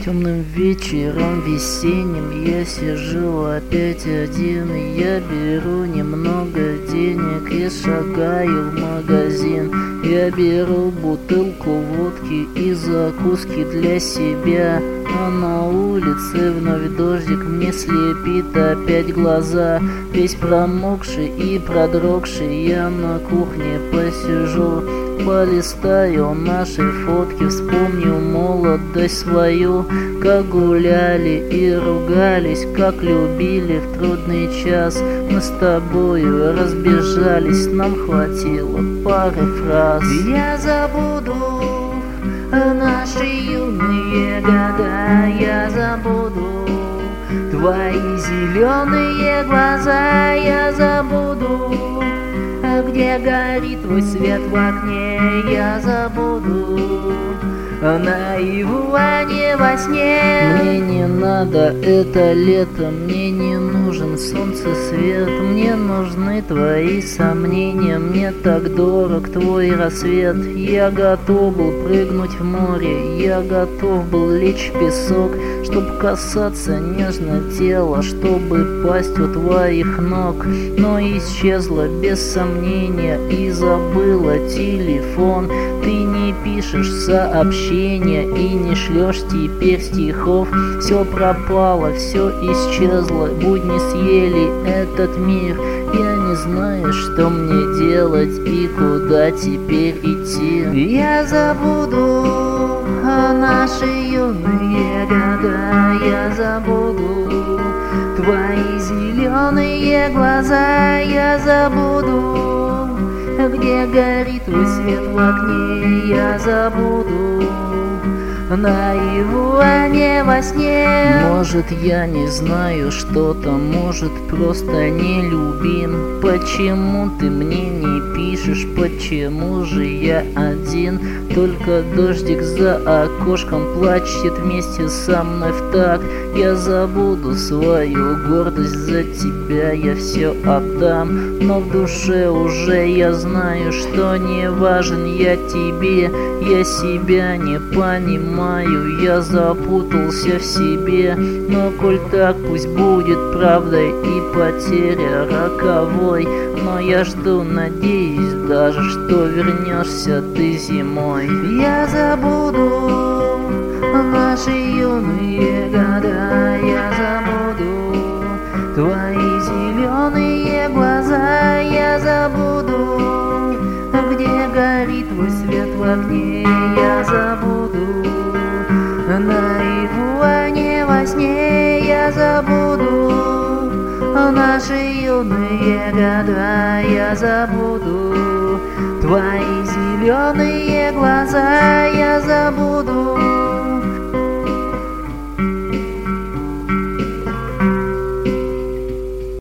Темным вечером весенним я сижу опять один. Я беру немного денег и шагаю в магазин. Я беру бутылку водки и закуски для себя. А на улице вновь дождик, мне слепит опять глаза. Весь промокший и продрогший я на кухне посижу. Полистаю наши фотки, вспомню молодость свою. Как гуляли и ругались, как любили в трудный час. Мы с тобою разбежались, нам хватило пары фраз. Я забуду наши юные года, я забуду твои зеленые глаза, я забуду, где горит твой свет в окне, я забуду наяву, а не во сне. Мне не надо это лето, мне не нужен солнцесвет, мне нужны твои сомнения, мне так дорог твой рассвет. Я готов был прыгнуть в море, я готов был лечь в песок, чтоб касаться нежно тела, чтобы пасть у твоих ног. Но исчезла без сомнения и забыла телефон. Ты не пишешь сообщения и не шлешь теперь стихов. Все пропало, все исчезло, будни съели этот мир. Я не знаю, что мне делать и куда теперь идти. Я забуду наши юные года, я забуду твои зеленые глаза, я забуду, где горит твой свет в окне, я забуду наяву, а не во сне. Может, я не знаю что-то, может, просто не любим. Почему ты мне не пишешь, почему же я один? Только дождик за окошком плачет вместе со мной в такт. Я забуду свою гордость, за тебя я все отдам. Но в душе уже я знаю, что не важен я тебе. Я себя не понимаю, я запутался в себе. Но коль так, пусть будет правдой и потеря роковой. Но я жду, надеюсь даже, что вернешься ты зимой. Я забуду наши юные года, я забуду твои зеленые глаза, я забуду, где горит твой свет в окне, я забуду наяву, а не во сне, я забуду наши юные года, я забуду твои зеленые глаза, я забуду